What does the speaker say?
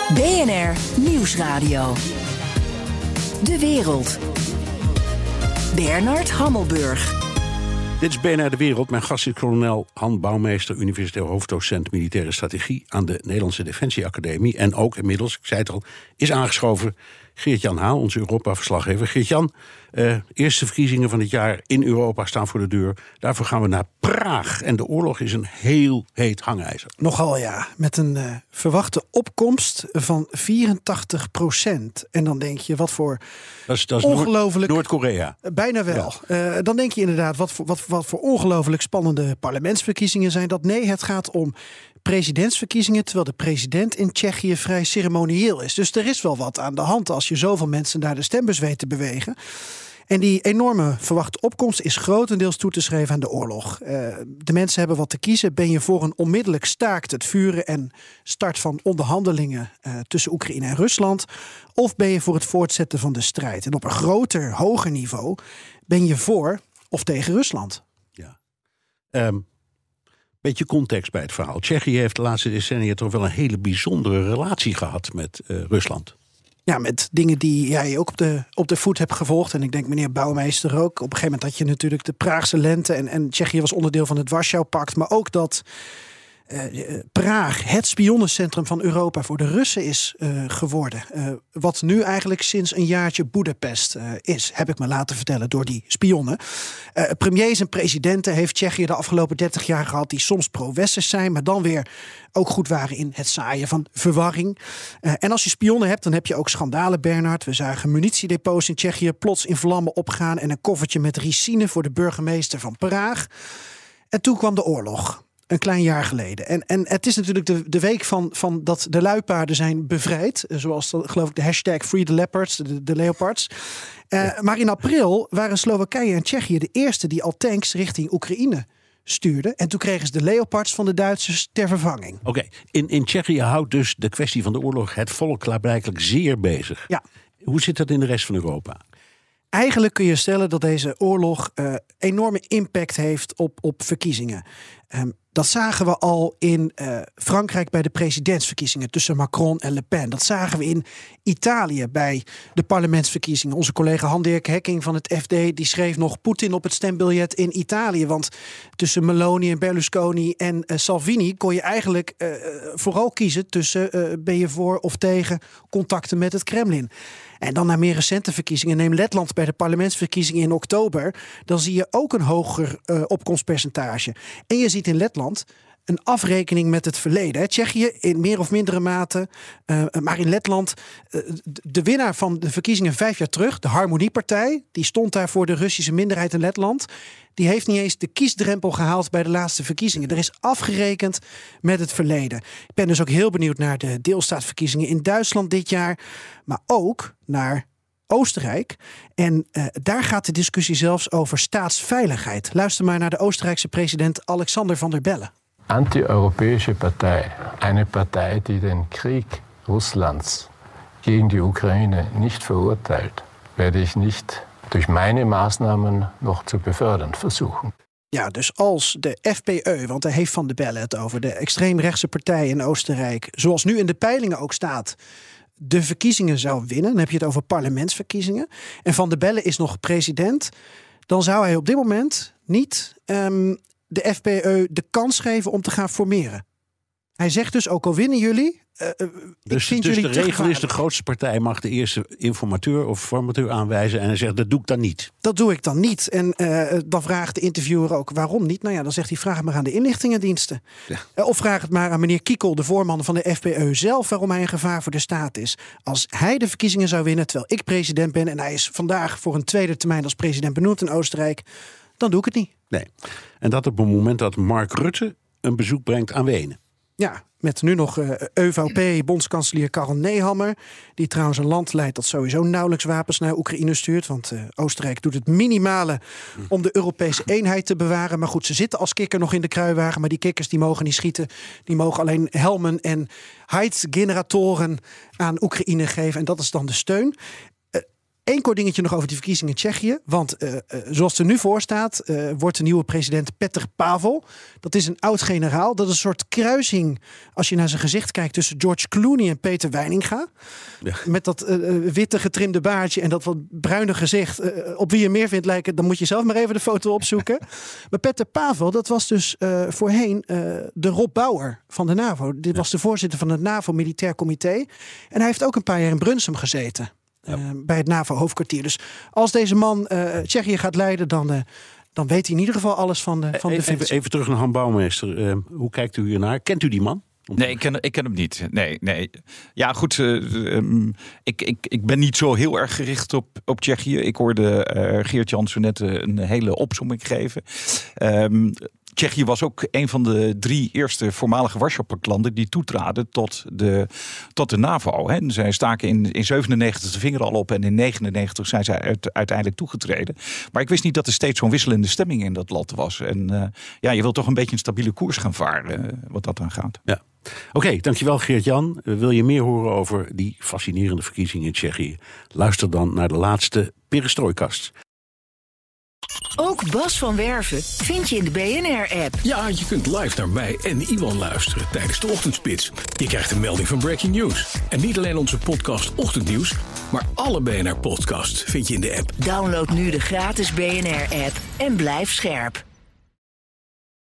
BNR Nieuwsradio. De Wereld. Bernard Hammelburg. Dit is BNR De Wereld. Mijn gast is kolonel Han Bouwmeester, universitair hoofddocent militaire strategie aan de Nederlandse Defensieacademie. En ook inmiddels, ik zei het al, is aangeschoven Geert-Jan Haan, onze Europa-verslaggever. Geert-Jan, eerste verkiezingen van het jaar in Europa staan voor de deur. Daarvoor gaan we naar Praag. En de oorlog is een heel heet hangijzer. Nogal ja, met een verwachte opkomst van 84%. En dan denk je, wat voor Dat is ongelooflijk... Noord-Korea. Bijna wel. Ja. Dan denk je inderdaad, wat voor ongelooflijk spannende parlementsverkiezingen zijn dat. Nee, het gaat om presidentsverkiezingen, terwijl de president in Tsjechië vrij ceremonieel is. Dus er is wel wat aan de hand als je zoveel mensen naar de stembus weet te bewegen. En die enorme verwachte opkomst is grotendeels toe te schrijven aan de oorlog. De mensen hebben wat te kiezen. Ben je voor een onmiddellijk staakt het vuren en start van onderhandelingen tussen Oekraïne en Rusland? Of ben je voor het voortzetten van de strijd? En op een groter, hoger niveau ben je voor of tegen Rusland? Ja. Beetje context bij het verhaal. Tsjechië heeft de laatste decennia toch wel een hele bijzondere relatie gehad met Rusland. Ja, met dingen die jij ook op de voet hebt gevolgd. En ik denk meneer Bouwmeester ook. Op een gegeven moment had je natuurlijk de Praagse lente. En Tsjechië was onderdeel van het Warschau-pact. Maar ook dat Praag het spionnencentrum van Europa voor de Russen is geworden. Wat nu eigenlijk sinds een jaartje Boedapest is, heb ik me laten vertellen door die spionnen. Premiers en presidenten heeft Tsjechië de afgelopen 30 jaar gehad die soms pro-westers zijn, maar dan weer ook goed waren in het zaaien van verwarring. En als je spionnen hebt, dan heb je ook schandalen, Bernard. We zagen munitiedepots in Tsjechië plots in vlammen opgaan en een koffertje met ricine voor de burgemeester van Praag. En toen kwam de oorlog. Een klein jaar geleden. En het is natuurlijk de week van dat de luipaarden zijn bevrijd. Zoals geloof ik de hashtag Free the Leopards, de leopards. Maar in april waren Slowakije en Tsjechië de eerste die al tanks richting Oekraïne stuurden. En toen kregen ze de leopards van de Duitsers ter vervanging. Oké. In Tsjechië houdt dus de kwestie van de oorlog het volk klaarblijkelijk zeer bezig. Ja. Hoe zit dat in de rest van Europa? Eigenlijk kun je stellen dat deze oorlog enorme impact heeft op verkiezingen. Dat zagen we al in Frankrijk bij de presidentsverkiezingen tussen Macron en Le Pen. Dat zagen we in Italië bij de parlementsverkiezingen. Onze collega Han-Dirk Hekking van het FD die schreef nog Poetin op het stembiljet in Italië. Want tussen Meloni en Berlusconi en Salvini kon je eigenlijk vooral kiezen tussen ben je voor of tegen contacten met het Kremlin. En dan naar meer recente verkiezingen. Neem Letland bij de parlementsverkiezingen in oktober. Dan zie je ook een hoger opkomstpercentage. En je ziet in Letland een afrekening met het verleden. Tsjechië in meer of mindere mate. Maar in Letland, de winnaar van de verkiezingen 5 jaar terug, de Harmoniepartij, die stond daar voor de Russische minderheid in Letland. Die heeft niet eens de kiesdrempel gehaald bij de laatste verkiezingen. Er is afgerekend met het verleden. Ik ben dus ook heel benieuwd naar de deelstaatverkiezingen in Duitsland dit jaar. Maar ook naar Oostenrijk. En daar gaat de discussie zelfs over staatsveiligheid. Luister maar naar de Oostenrijkse president Alexander Van der Bellen. Anti-europäische Partei, eine Partei, die den Krieg Russlands gegen die Ukraine nicht verurteilt, werde ich nicht durch meine Maßnahmen noch zu befördern versuchen. Ja, dus als de FPÖ, want daar heeft Van der Bellen het over, de extreemrechtse partij in Oostenrijk, zoals nu in de peilingen ook staat, de verkiezingen zou winnen, dan heb je het over parlementsverkiezingen, en Van der Bellen is nog president, dan zou hij op dit moment niet de FPÖ de kans geven om te gaan formeren. Hij zegt dus, ook al winnen jullie, Dus de regel is, de grootste partij mag de eerste informateur of formateur aanwijzen. En hij zegt, dat doe ik dan niet. Dat doe ik dan niet. En dan vraagt de interviewer ook, waarom niet? Nou ja, dan zegt hij, vraag het maar aan de inlichtingendiensten. Ja. Of vraag het maar aan meneer Kiekel, de voorman van de FPÖ zelf, waarom hij een gevaar voor de staat is. Als hij de verkiezingen zou winnen, terwijl ik president ben, en hij is vandaag voor een tweede termijn als president benoemd in Oostenrijk, dan doe ik het niet. Nee. En dat op het moment dat Mark Rutte een bezoek brengt aan Wenen. Ja, met nu nog EVP-bondskanselier Karel Nehammer, die trouwens een land leidt dat sowieso nauwelijks wapens naar Oekraïne stuurt. Want Oostenrijk doet het minimale om de Europese eenheid te bewaren. Maar goed, ze zitten als kikker nog in de kruiwagen. Maar die kikkers die mogen niet schieten. Die mogen alleen helmen en Heizgeneratoren aan Oekraïne geven. En dat is dan de steun. Eén kort dingetje nog over die verkiezingen in Tsjechië. Want zoals het er nu voor staat, wordt de nieuwe president Petr Pavel. Dat is een oud-generaal. Dat is een soort kruising, als je naar zijn gezicht kijkt, tussen George Clooney en Peter Weininga. Ja. Met dat witte getrimde baardje en dat wat bruine gezicht. Op wie je meer vindt lijken, dan moet je zelf maar even de foto opzoeken. Maar Petr Pavel, dat was dus voorheen de Rob Bauer van de NAVO. Dit was de voorzitter van het NAVO-militair comité. En hij heeft ook een paar jaar in Brunsum gezeten. Bij het NAVO-hoofdkwartier. Dus als deze man Tsjechië gaat leiden, dan weet hij in ieder geval alles van de defensie. Even terug naar Han Bouwmeester. Hoe kijkt u hiernaar? Kent u die man? Nee, ik ken hem niet. Nee. Ja, goed. Ik ben niet zo heel erg gericht op Tsjechië. Ik hoorde Geert-Jan zo net een hele opsomming geven. Tsjechië was ook een van de 3 eerste voormalige Warschau-landen die toetraden tot de NAVO. Hè. Zij staken in 97 de vinger al op en in 99 zijn zij uiteindelijk toegetreden. Maar ik wist niet dat er steeds zo'n wisselende stemming in dat land was. En je wilt toch een beetje een stabiele koers gaan varen wat dat aan gaat. Ja. Oké, dankjewel Geert-Jan. Wil je meer horen over die fascinerende verkiezingen in Tsjechië? Luister dan naar de laatste Perestrojkast. Ook Bas van Werven vind je in de BNR-app. Ja, je kunt live naar mij en Iwan luisteren tijdens de ochtendspits. Je krijgt een melding van Breaking News. En niet alleen onze podcast Ochtendnieuws, maar alle BNR-podcasts vind je in de app. Download nu de gratis BNR-app en blijf scherp.